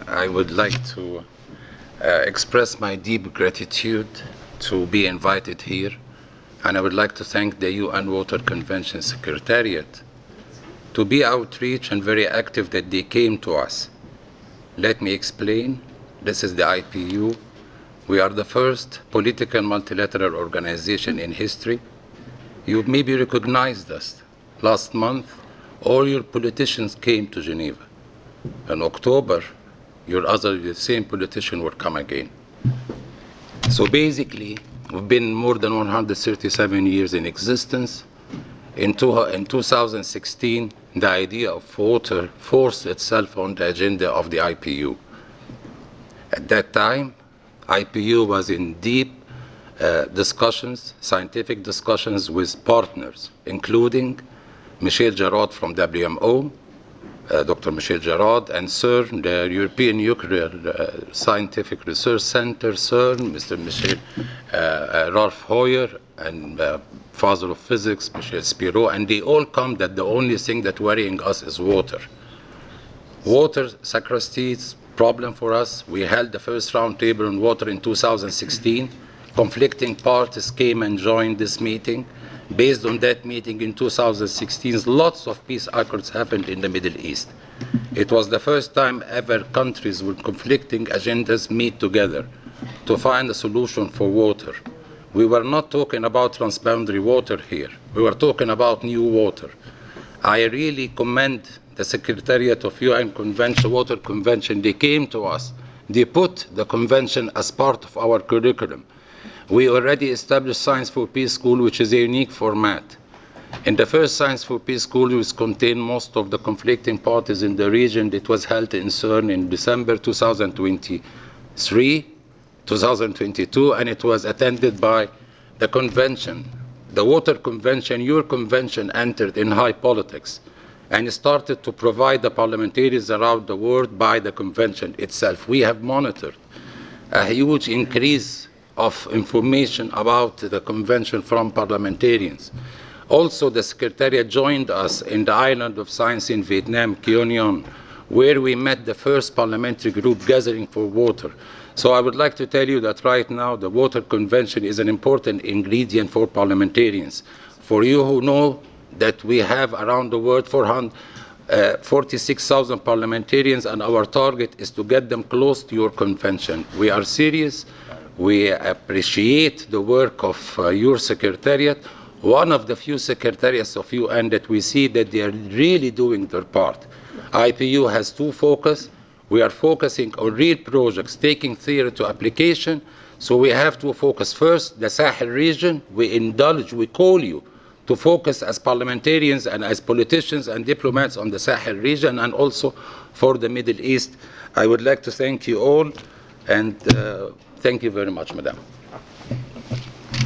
I would like to express my deep gratitude to be invited here, and I would like to thank the UN Water Convention Secretariat to be outreach and very active that they came to us. Let me explain. This is the IPU. We are the first political multilateral organization in history. You maybe recognized us. Last month, all your politicians came to Geneva. In October, the same politician will come again. So basically, we've been more than 137 years in existence. In 2016, the idea of water forced itself on the agenda of the IPU. At that time, IPU was in deep discussions, scientific discussions with partners, including Michel Jarrod from WMO, Dr. Michel Jarrod, and CERN, the European Nuclear Scientific Research Center, CERN, Mr. Michel Ralph Hoyer, and father of physics, Michel Spiro, and they all come that the only thing that worrying us is water. Water scarcity is a problem for us. We held the first round table on water in 2016. Conflicting parties came and joined this meeting. Based on that meeting in 2016, lots of peace accords happened in the Middle East. It was the first time ever countries with conflicting agendas meet together to find a solution for water. We were not talking about transboundary water here. We were talking about new water. I really commend the Secretariat of UN Water Convention. They came to us. They put the convention as part of our curriculum. We already established Science for Peace School, which is a unique format. In the first Science for Peace School, which contained most of the conflicting parties in the region, it was held in CERN in December 2022, and it was attended by the convention. The Water Convention, your convention, entered in high politics and started to provide the parliamentarians around the world by the convention itself. We have monitored a huge increase of information about the convention from parliamentarians. Also, the Secretariat joined us in the island of science in Vietnam, Quang Nguyen, where we met the first parliamentary group gathering for water. So I would like to tell you that right now the Water Convention is an important ingredient for parliamentarians. For you who know that we have around the world 46,000 parliamentarians, and our target is to get them close to your convention. We are serious. We appreciate the work of your secretariat, one of the few secretariats of UN that we see that they are really doing their part. IPU has two focus. We are focusing on real projects, taking theory to application. So we have to focus first, the Sahel region. We call you to focus as parliamentarians and as politicians and diplomats on the Sahel region, and also for the Middle East. I would like to thank you all, and thank you very much, Madam.